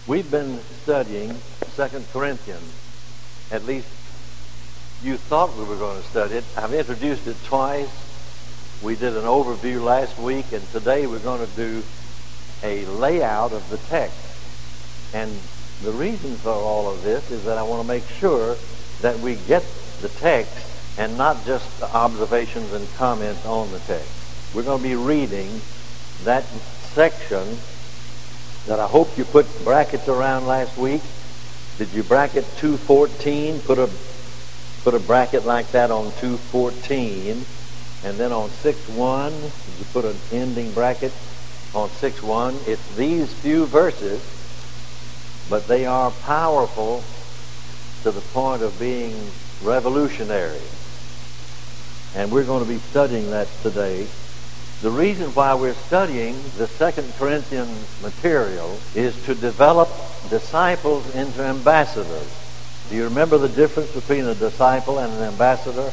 We've been studying 2 Corinthians. At least you thought we were going to study it. I've introduced it twice. We did an overview last week, and today we're going to do a layout of the text. And the reason for all of this is that I want to make sure that we get the text and not just the observations and comments on the text. We're going to be reading that section that I hope you put brackets around last week. Did you bracket 2:14? Put a bracket like that on 2:14, and then on 6:1, did you put an ending bracket on 6:1? It's these few verses, but they are powerful to the point of being revolutionary. And we're going to be studying that today. The reason why we're studying the 2 Corinthians material is to develop disciples into ambassadors. Do you remember the difference between a disciple and an ambassador?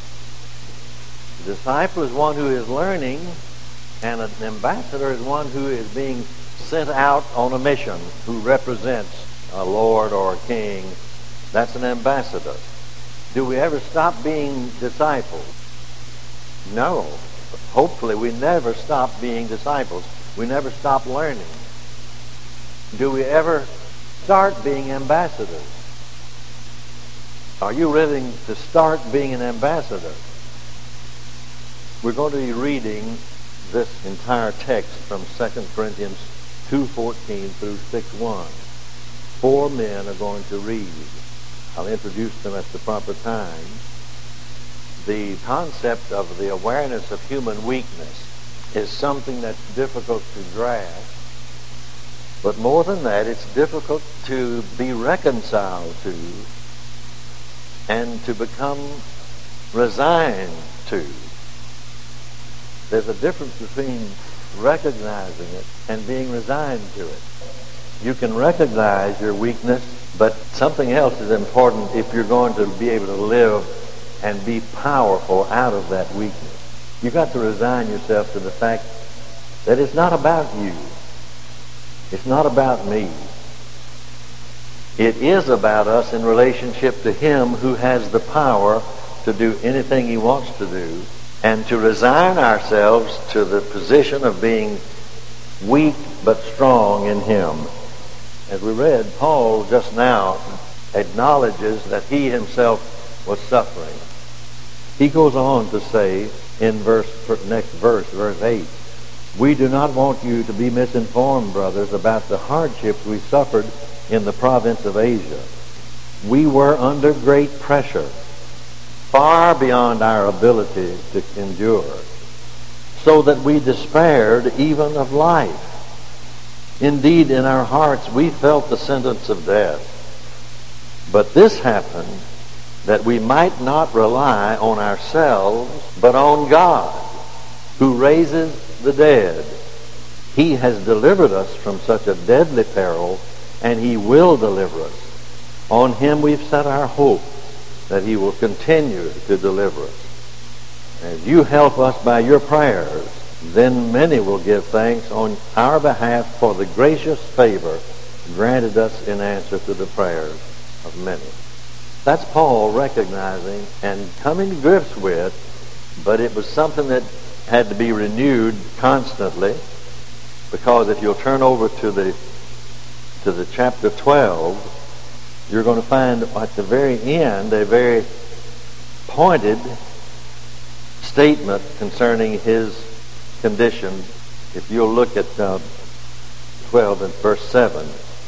A disciple is one who is learning, and an ambassador is one who is being sent out on a mission, who represents a lord or a king. That's an ambassador. Do we ever stop being disciples? No. Hopefully we never stop being disciples. We never stop learning. Do we ever start being ambassadors? Are you willing to start being an ambassador? We're going to be reading this entire text from 2 Corinthians 2:14 through 6:1. 4 men are going to read. I'll introduce them at the proper time. The concept of the awareness of human weakness is something that's difficult to grasp. But more than that, it's difficult to be reconciled to and to become resigned to. There's a difference between recognizing it and being resigned to it. You can recognize your weakness, but something else is important if you're going to be able to live and be powerful out of that weakness. You've got to resign yourself to the fact that it's not about you. It's not about me. It is about us in relationship to Him who has the power to do anything He wants to do, and to resign ourselves to the position of being weak but strong in Him. As we read, Paul just now acknowledges that he himself was suffering. He goes on to say in verse 8, "We do not want you to be misinformed, brothers, about the hardships we suffered in the province of Asia. We were under great pressure, far beyond our ability to endure, so that we despaired even of life. Indeed, in our hearts we felt the sentence of death. But this happened that we might not rely on ourselves, but on God, who raises the dead. He has delivered us from such a deadly peril, and He will deliver us. On Him we've set our hope, that He will continue to deliver us. As you help us by your prayers, then many will give thanks on our behalf for the gracious favor granted us in answer to the prayers of many." That's Paul recognizing and coming to grips with, but it was something that had to be renewed constantly, because if you'll turn over to the chapter 12, you're going to find at the very end a very pointed statement concerning his condition. If you'll look at 12 and verse 7.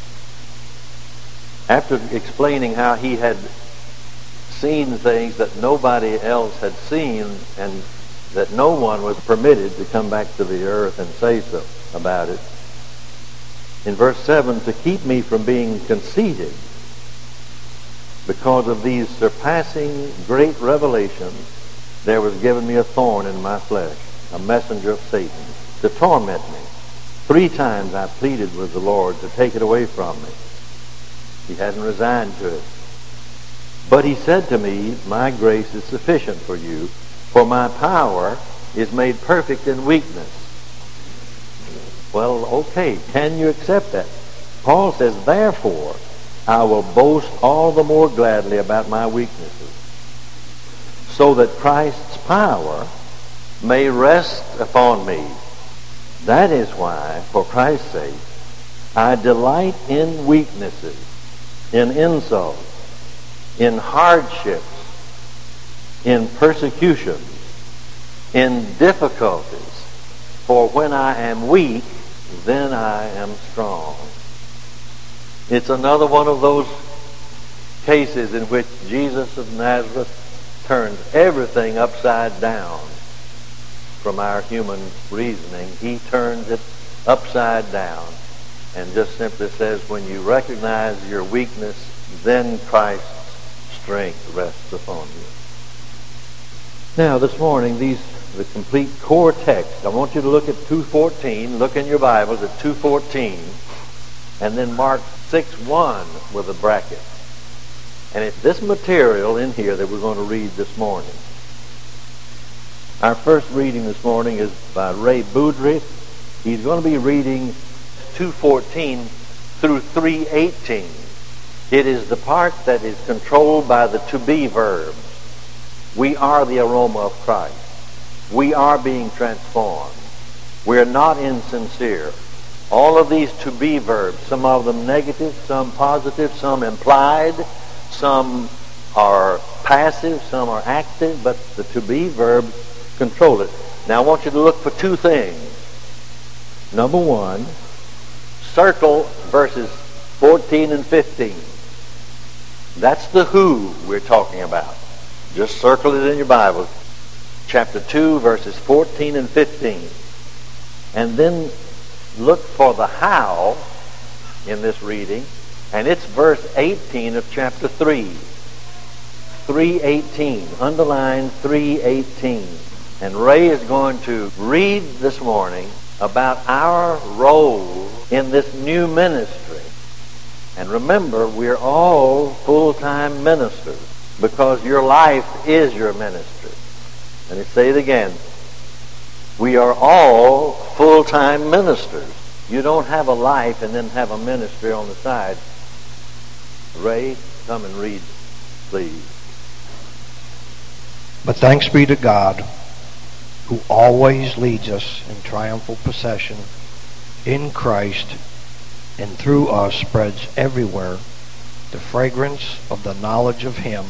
After explaining how he had seen things that nobody else had seen, and that no one was permitted to come back to the earth and say so about it. In verse 7, "To keep me from being conceited, because of these surpassing great revelations, there was given me a thorn in my flesh, a messenger of Satan, to torment me. 3 times I pleaded with the Lord to take it away from me." He hadn't resigned to it. "But He said to me, my grace is sufficient for you, for my power is made perfect in weakness." Well, okay, can you accept that? Paul says, therefore, I will boast all the more gladly about my weaknesses, so that Christ's power may rest upon me. That is why, for Christ's sake, I delight in weaknesses, in insults, in hardships, in persecutions, in difficulties. For when I am weak, then I am strong. It's another one of those cases in which Jesus of Nazareth turns everything upside down from our human reasoning. He turns it upside down and just simply says, when you recognize your weakness, then Christ's strength rests upon you. Now, this morning, the complete core text. I want you to look at 2:14. Look in your Bibles at 2:14, and then mark 6:1 with a bracket. And it's this material in here that we're going to read this morning. Our first reading this morning is by Ray Boudry. He's going to be reading 2:14 through 3:18. It is the part that is controlled by the to-be verbs. We are the aroma of Christ. We are being transformed. We're not insincere. All of these to-be verbs, some of them negative, some positive, some implied, some are passive, some are active, but the to-be verbs control it. Now I want you to look for two things. Number one, circle verses 14 and 15. That's the who we're talking about. Just circle it in your Bible. Chapter 2, verses 14 and 15. And then look for the how in this reading, and it's verse 18 of chapter 3. 3:18. Underline 3:18. And Ray is going to read this morning about our role in this new ministry. And remember, we're all full-time ministers because your life is your ministry. Let me say it again. We are all full-time ministers. You don't have a life and then have a ministry on the side. Ray, come and read, please. But thanks be to God, who always leads us in triumphal procession in Christ, and through us spreads everywhere the fragrance of the knowledge of Him.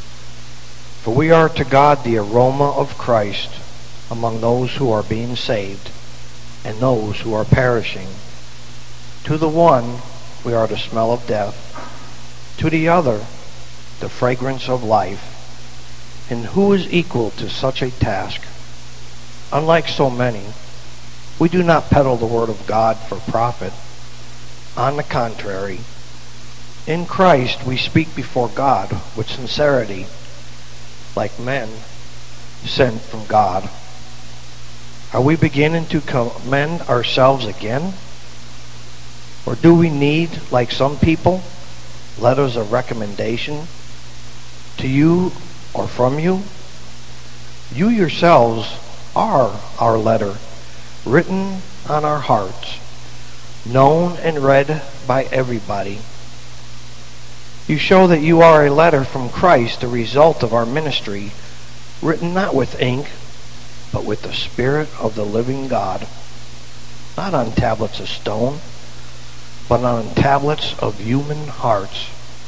For we are to God the aroma of Christ among those who are being saved and those who are perishing. To the one we are the smell of death, to the other the fragrance of life. And who is equal to such a task? Unlike so many, we do not peddle the word of God for profit. On the contrary, in Christ we speak before God with sincerity, like men sent from God. Are we beginning to commend ourselves again? Or do we need, like some people, letters of recommendation to you or from you? You yourselves are our letter, written on our hearts, known and read by everybody. You show that you are a letter from Christ, the result of our ministry, written not with ink, but with the Spirit of the living God, not on tablets of stone, but on tablets of human hearts.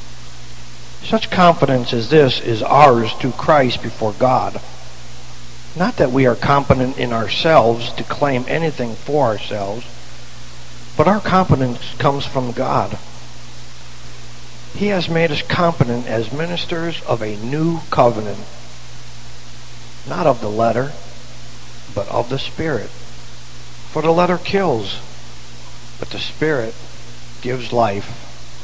Such confidence as this is ours through Christ before God. Not that we are competent in ourselves to claim anything for ourselves, but our competence comes from God. He has made us competent as ministers of a new covenant, not of the letter, but of the Spirit. For the letter kills, but the Spirit gives life.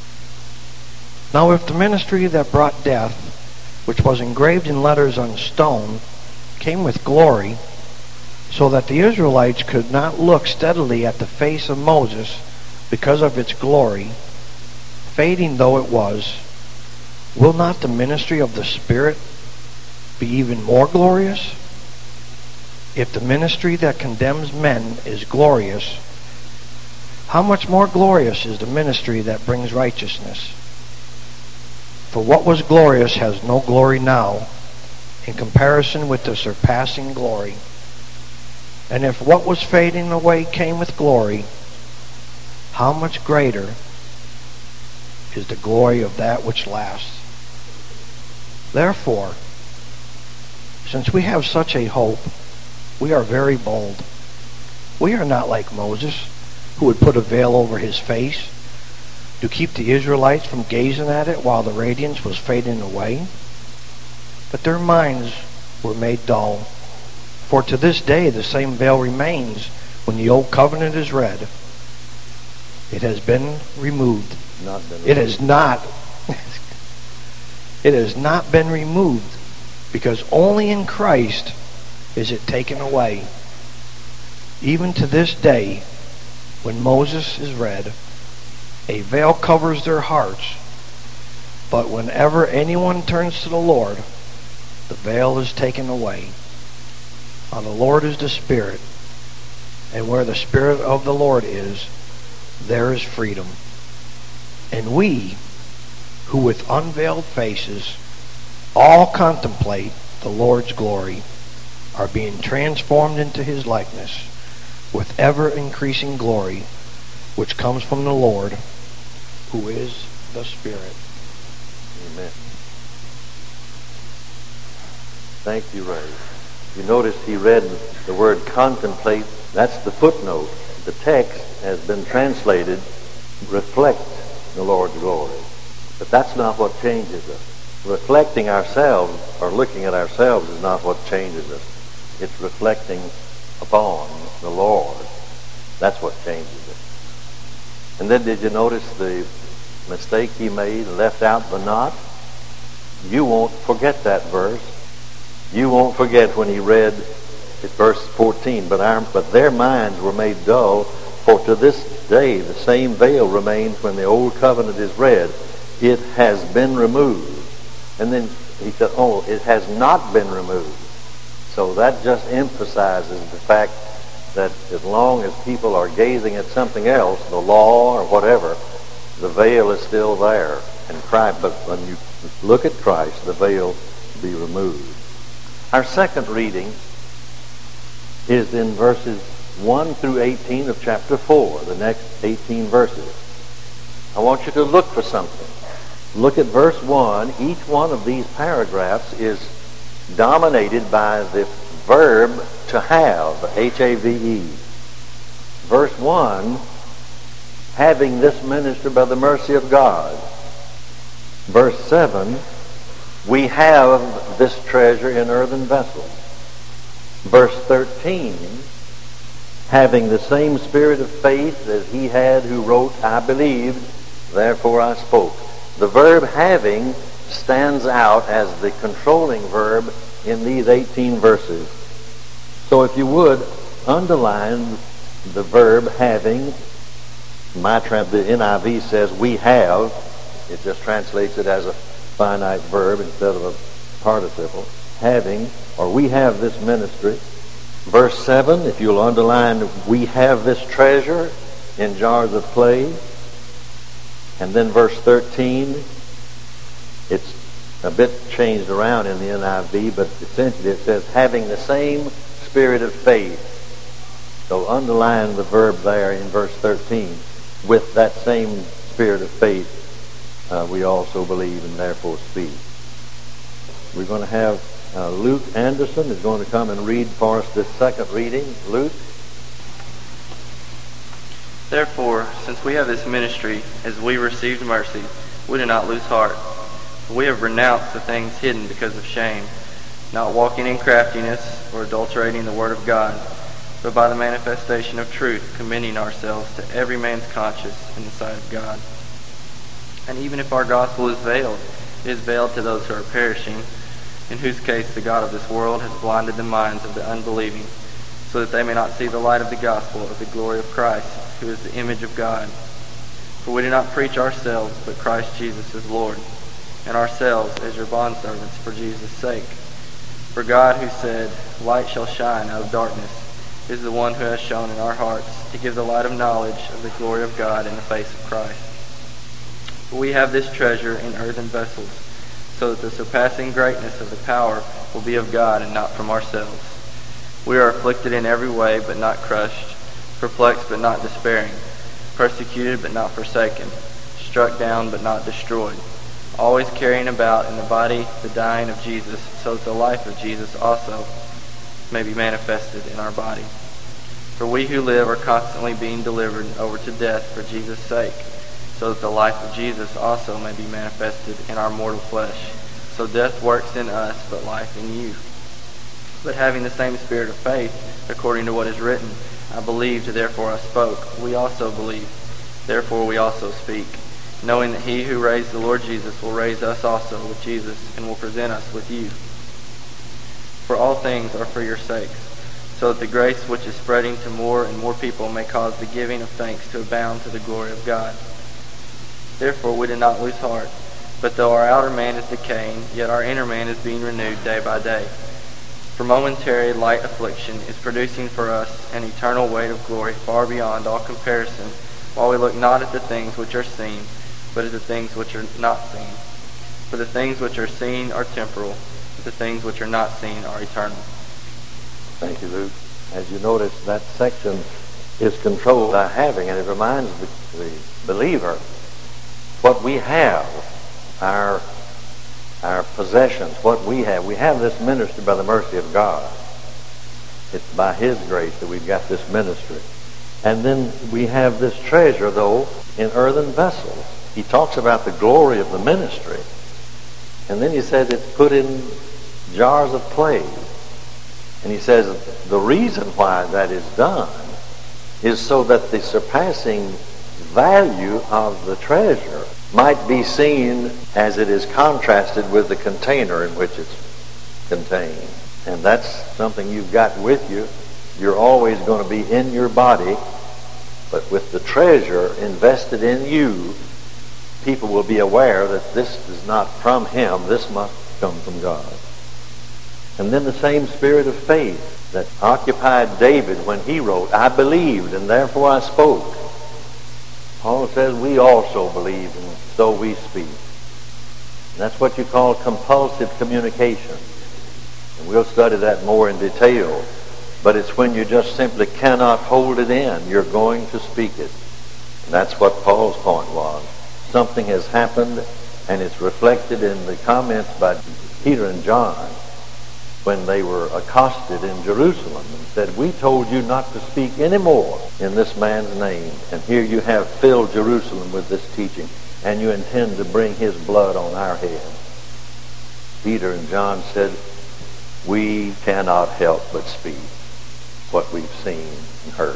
Now if the ministry that brought death, which was engraved in letters on stone, came with glory, so that the Israelites could not look steadily at the face of Moses because of its glory, fading though it was, will not the ministry of the Spirit be even more glorious? If the ministry that condemns men is glorious, how much more glorious is the ministry that brings righteousness? For what was glorious has no glory now in comparison with the surpassing glory. And if what was fading away came with glory, how much greater is the glory of that which lasts? Therefore, since we have such a hope, we are very bold. We are not like Moses, who would put a veil over his face to keep the Israelites from gazing at it while the radiance was fading away. But their minds were made dull. For to this day the same veil remains when the old covenant is read. It has been removed. It has not been removed, because only in Christ is it taken away. Even to this day, when Moses is read, a veil covers their hearts. But whenever anyone turns to the Lord, the veil is taken away. Now the Lord is the Spirit, and where the Spirit of the Lord is, there is freedom. And we, who with unveiled faces all contemplate the Lord's glory, are being transformed into his likeness with ever-increasing glory, which comes from the Lord, who is the Spirit. Amen. Thank you, Ray. You notice he read the word contemplate. That's the footnote. The text has been translated, reflect the Lord's glory. But that's not what changes us. Reflecting ourselves or looking at ourselves is not what changes us. It's reflecting upon the Lord. That's what changes us. And then did you notice the mistake he made, left out the not? You won't forget that verse. You won't forget when he read at verse 14, but their minds were made dull, for to this day the same veil remains when the old covenant is read. It has been removed. And then he said, oh, it has not been removed. So that just emphasizes the fact that as long as people are gazing at something else, the law or whatever, the veil is still there. But when you look at Christ, the veil will be removed. Our second reading is in verses 1 through 18 of chapter 4, the next 18 verses. I want you to look for something. Look at verse 1. Each one of these paragraphs is dominated by the verb to have, H-A-V-E. Verse 1, having this ministered by the mercy of God. Verse 7, we have this treasure in earthen vessels. Verse 13, having the same spirit of faith as he had who wrote, I believed, therefore I spoke. The verb having stands out as the controlling verb in these 18 verses. So if you would, underline the verb having. The NIV says we have. It just translates it as a finite verb instead of a participle. Having, or we have this ministry. Verse 7, if you'll underline, we have this treasure in jars of clay. And then verse 13, it's a bit changed around in the NIV, but essentially it says, having the same spirit of faith. So underline the verb there in verse 13. With that same spirit of faith, we also believe and therefore speak. We're going to have Luke Anderson is going to come and read for us this second reading. Luke? Therefore, since we have this ministry, as we received mercy, we do not lose heart. For we have renounced the things hidden because of shame, not walking in craftiness or adulterating the word of God, but by the manifestation of truth, commending ourselves to every man's conscience in the sight of God. And even if our gospel is veiled, it is veiled to those who are perishing, in whose case the God of this world has blinded the minds of the unbelieving, so that they may not see the light of the gospel of the glory of Christ, who is the image of God. For we do not preach ourselves, but Christ Jesus is Lord, and ourselves as your bondservants for Jesus' sake. For God, who said, light shall shine out of darkness, is the one who has shone in our hearts to give the light of knowledge of the glory of God in the face of Christ. For we have this treasure in earthen vessels, so that the surpassing greatness of the power will be of God and not from ourselves. We are afflicted in every way, but not crushed, perplexed, but not despairing, persecuted, but not forsaken, struck down, but not destroyed, always carrying about in the body the dying of Jesus, so that the life of Jesus also may be manifested in our body. For we who live are constantly being delivered over to death for Jesus' sake, so that the life of Jesus also may be manifested in our mortal flesh. So death works in us, but life in you. But having the same spirit of faith, according to what is written, I believed, therefore I spoke. We also believe, therefore we also speak, knowing that he who raised the Lord Jesus will raise us also with Jesus, and will present us with you. For all things are for your sakes, so that the grace which is spreading to more and more people may cause the giving of thanks to abound to the glory of God. Therefore we do not lose heart, but though our outer man is decaying, yet our inner man is being renewed day by day. For momentary light affliction is producing for us an eternal weight of glory far beyond all comparison, while we look not at the things which are seen, but at the things which are not seen. For the things which are seen are temporal, but the things which are not seen are eternal. Thank you, Luke. As you notice, that section is controlled by having, and it reminds the believer what we have, our possessions, what we have. We have this ministry by the mercy of God. It's by His grace that we've got this ministry. And then we have this treasure, though, in earthen vessels. He talks about the glory of the ministry. And then he says it's put in jars of clay. And he says the reason why that is done is so that the surpassing value of the treasure might be seen as it is contrasted with the container in which it's contained. And that's something you've got with you. You're always going to be in your body, but with the treasure invested in you, people will be aware that this is not from Him, this must come from God. And then the same spirit of faith that occupied David when he wrote, I believed and therefore I spoke. Paul says we also believe and so we speak. And that's what you call compulsive communication. And we'll study that more in detail. But it's when you just simply cannot hold it in. You're going to speak it. And that's what Paul's point was. Something has happened, and it's reflected in the comments by Peter and John when they were accosted in Jerusalem and said, we told you not to speak any more in this man's name. And here you have filled Jerusalem with this teaching, and you intend to bring his blood on our head. Peter and John said, we cannot help but speak what we've seen and heard.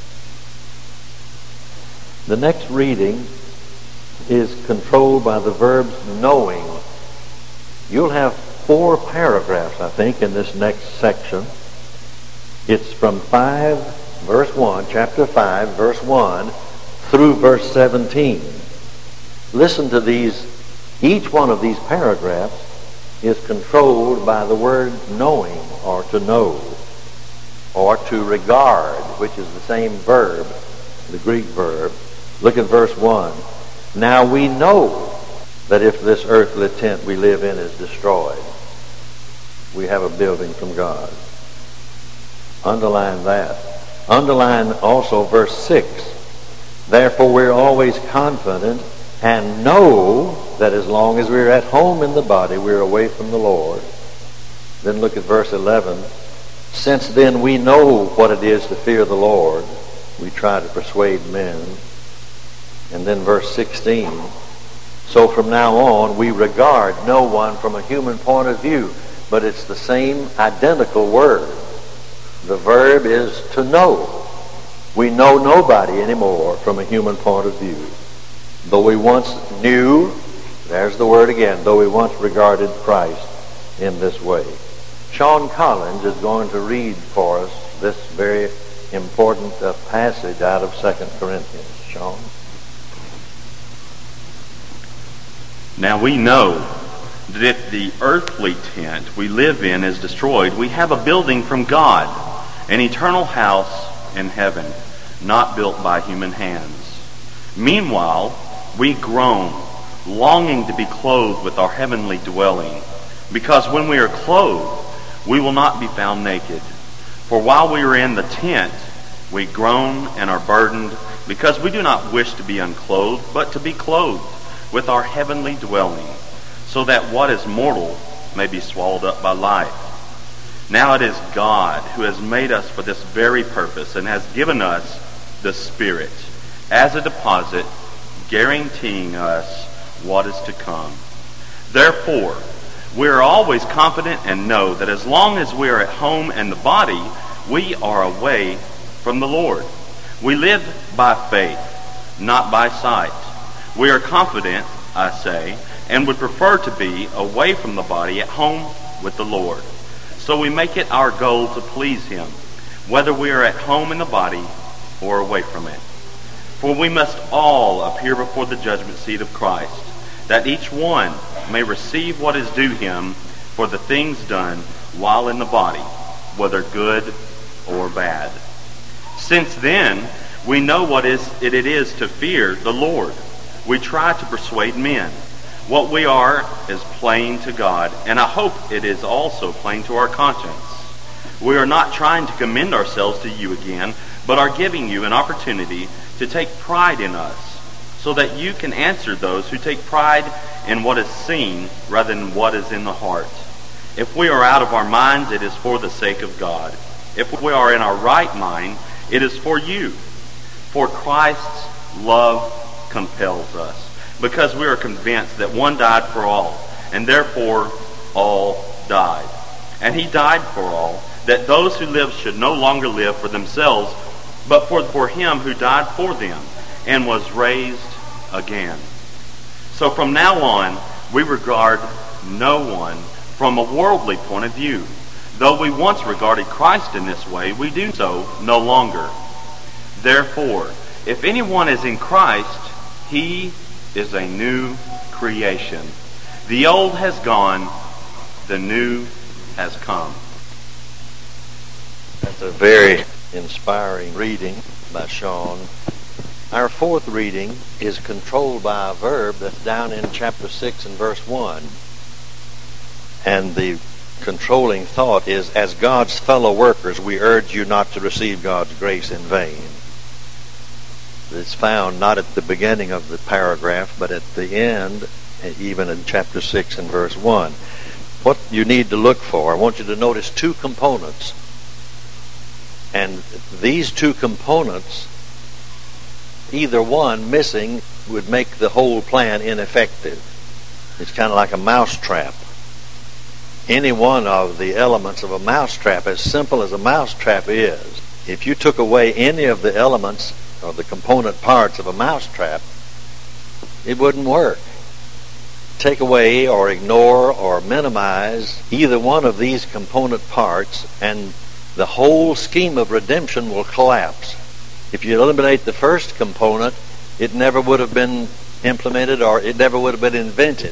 The next reading is controlled by the verbs knowing. You'll have 4 paragraphs, I think, in this next section. It's from 5, verse 1, chapter 5, verse 1, through verse 17. Listen to these. Each one of these paragraphs is controlled by the word knowing, or to know, or to regard, which is the same verb, the Greek verb. Look at verse 1. Now we know that if this earthly tent we live in is destroyed, we have a building from God. Underline that. Underline also verse 6. Therefore we're always confident and know that as long as we're at home in the body, we're away from the Lord. Then look at verse 11. Since then we know what it is to fear the Lord, we try to persuade men. And then verse 16. So from now on we regard no one from a human point of view, but it's the same identical word. The verb is to know. We know nobody anymore from a human point of view. Though we once knew, there's the word again, though we once regarded Christ in this way. Sean Collins is going to read for us this very important passage out of 2 Corinthians. Sean? Now we know that if the earthly tent we live in is destroyed, we have a building from God, an eternal house in heaven, not built by human hands. Meanwhile, we groan, longing to be clothed with our heavenly dwelling, because when we are clothed, we will not be found naked. For while we are in the tent, we groan and are burdened, because we do not wish to be unclothed, but to be clothed with our heavenly dwelling, so that what is mortal may be swallowed up by life. Now it is God who has made us for this very purpose and has given us the Spirit as a deposit, guaranteeing us what is to come. Therefore, we are always confident and know that as long as we are at home in the body, we are away from the Lord. We live by faith, not by sight. We are confident, I say, and would prefer to be away from the body at home with the Lord. So we make it our goal to please Him, whether we are at home in the body or away from it. For we must all appear before the judgment seat of Christ, that each one may receive what is due him for the things done while in the body, whether good or bad. Since then, we know what it is to fear the Lord. We try to persuade men. What we are is plain to God, and I hope it is also plain to our conscience. We are not trying to commend ourselves to you again, but are giving you an opportunity to take pride in us, so that you can answer those who take pride in what is seen rather than what is in the heart. If we are out of our minds, it is for the sake of God. If we are in our right mind, it is for you. For Christ's love compels us, because we are convinced that one died for all, and therefore all died. And He died for all, that those who live should no longer live for themselves, but for Him who died for them and was raised again. So from now on, we regard no one from a worldly point of view. Though we once regarded Christ in this way, we do so no longer. Therefore, if anyone is in Christ, he is a new creation. The old has gone, the new has come. That's a very inspiring reading by Sean. Our fourth reading is controlled by a verb that's down in chapter 6 and verse 1. And the controlling thought is, as God's fellow workers, we urge you not to receive God's grace in vain. It's found not at the beginning of the paragraph, but at the end, even in chapter 6 and verse 1. What you need to look for, I want you to notice two components. And these two components, either one missing would make the whole plan ineffective. It's kind of like a mousetrap. Any one of the elements of a mousetrap, as simple as a mousetrap is, if you took away any of the elements or the component parts of a mousetrap, it wouldn't work. Take away or ignore or minimize either one of these component parts, and the whole scheme of redemption will collapse. If you eliminate the first component, it never would have been implemented, or it never would have been invented.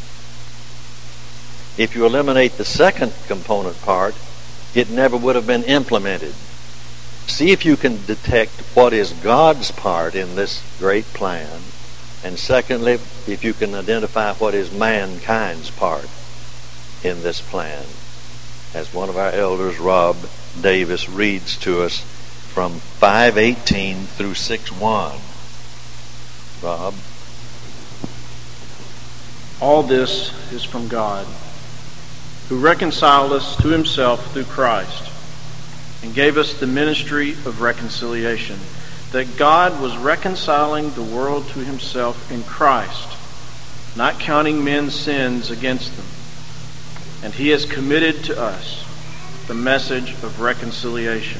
If you eliminate the second component part, it never would have been implemented. See if you can detect what is God's part in this great plan. And secondly, if you can identify what is mankind's part in this plan. As one of our elders, Rob Davis, reads to us from 5:18 through 6:1. Rob? All this is from God, who reconciled us to Himself through Christ, and gave us the ministry of reconciliation, that God was reconciling the world to Himself in Christ, not counting men's sins against them. And He has committed to us the message of reconciliation.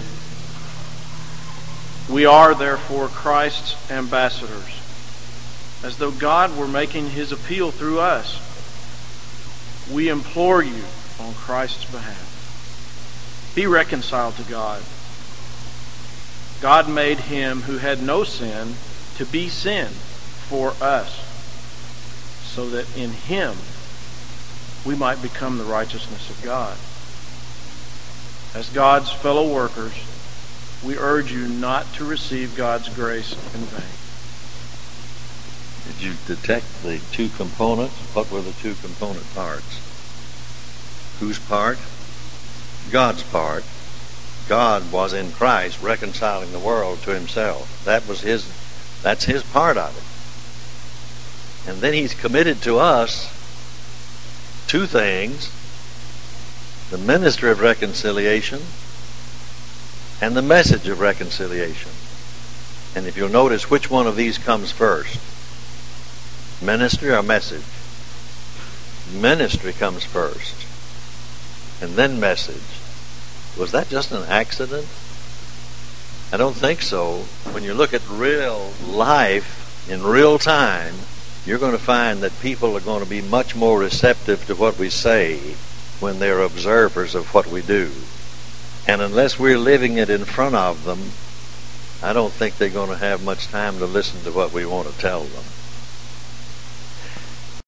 We are, therefore, Christ's ambassadors, as though God were making His appeal through us. We implore you on Christ's behalf, be reconciled to God. God made Him who had no sin to be sin for us, so that in Him we might become the righteousness of God. As God's fellow workers, we urge you not to receive God's grace in vain. Did you detect the two components? What were the two component parts? Whose part? God's part. God was in Christ reconciling the world to himself. That's his part of it. And then he's committed to us two things: the ministry of reconciliation and the message of reconciliation. And if you'll notice, which one of these comes first? Ministry or message? Ministry comes first, and then message. Was that just an accident? I don't think so. When you look at real life in real time, you're going to find that people are going to be much more receptive to what we say when they're observers of what we do. And unless we're living it in front of them, I don't think they're going to have much time to listen to what we want to tell them.